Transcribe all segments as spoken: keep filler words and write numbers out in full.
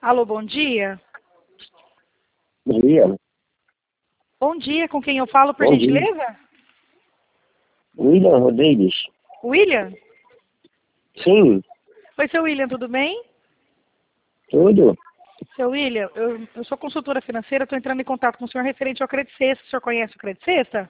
Alô, bom dia. Bom dia. Bom dia, com quem eu falo, por Bom gentileza? dia. William Rodrigues. William? Sim, Oi, seu William, tudo bem? tudo. Seu William, eu, eu sou consultora financeira, estou entrando em contato com o senhor referente ao Credit Sexta. O senhor conhece o Credit Sexta?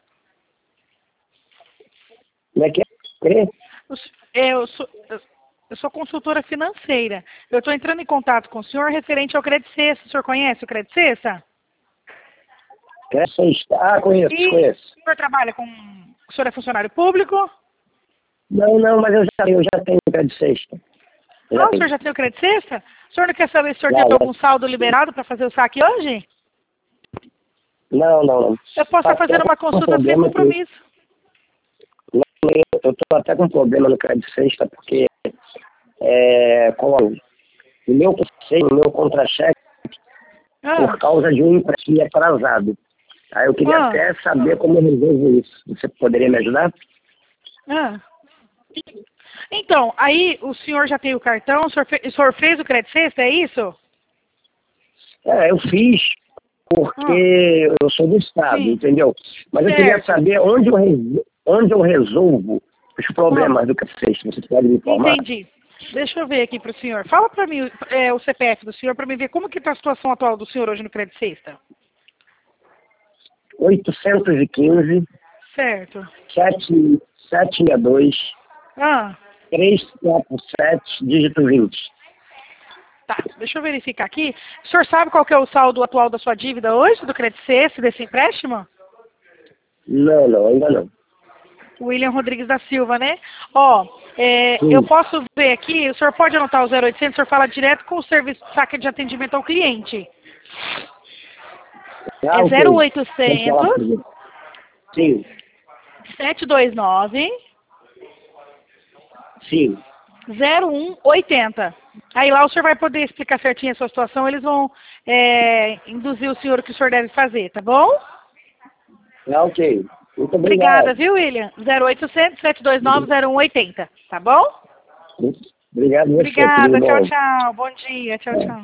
Como é que é? Crê? O s- é, Eu sou, eu eu sou consultora financeira. Eu estou entrando em contato com o senhor referente ao Credit Sexta. O senhor conhece o Credit Sexta? Crê sexta. Ah, conheço, E conheço. o senhor trabalha com... O senhor é funcionário público? Não, não, mas eu já, eu já tenho crédito sexta. Eu Ah, já o senhor tenho. já tem o Credit Sexta? O senhor não quer saber se o senhor Já, tem já. algum saldo liberado para fazer o saque hoje? Não, não, não. Eu posso estar Tá até fazendo uma com um consulta sem problema que compromisso. eu estou até com um problema no crédito sexta, porque é, com o meu conselho, o meu contra-cheque, Ah, por causa de um empréstimo atrasado. Aí eu queria ah, até saber como eu resolvo isso. Você poderia me ajudar? ah. Então, aí o senhor já tem o cartão, o senhor, fe- o senhor fez o Credit Sexta, é isso? É, eu fiz porque eu sou do Estado, Sim, entendeu? Mas eu queria certo. saber onde eu, res- onde eu resolvo os Ah, problemas do café. Você pode me informar? entendi. Deixa eu ver aqui para o senhor. Fala para mim é, o C P F do senhor para mim ver como que está a situação atual do senhor hoje no Credit Sexta. oitocentos e quinze, Certo. sete sete seis dois, Ah, três quatro sete, dígito vinte. tá. Deixa eu verificar aqui. O senhor sabe qual que é o saldo atual da sua dívida hoje, do Credit Sexta, desse empréstimo? Não, não, ainda não. William Rodrigues da Silva, né? Ó, é, eu Sim. posso ver aqui, o senhor pode anotar o zero oitocentos, o senhor fala direto com o serviço saque de atendimento ao cliente. Ah, É zero ok. Pode falar oitocentos, comigo. Sim, sete dois nove, sim. zero um oito zero. Aí lá o senhor vai poder explicar certinho a sua situação, eles vão é, induzir o senhor o que o senhor deve fazer, tá bom? Ah, ok. Muito Obrigada, obrigado. viu, William? zero oitocentos, sete dois nove, zero um oito zero, tá bom? Obrigado você, tudo Obrigada, tchau, bom? tchau. Bom dia, tchau, É. tchau.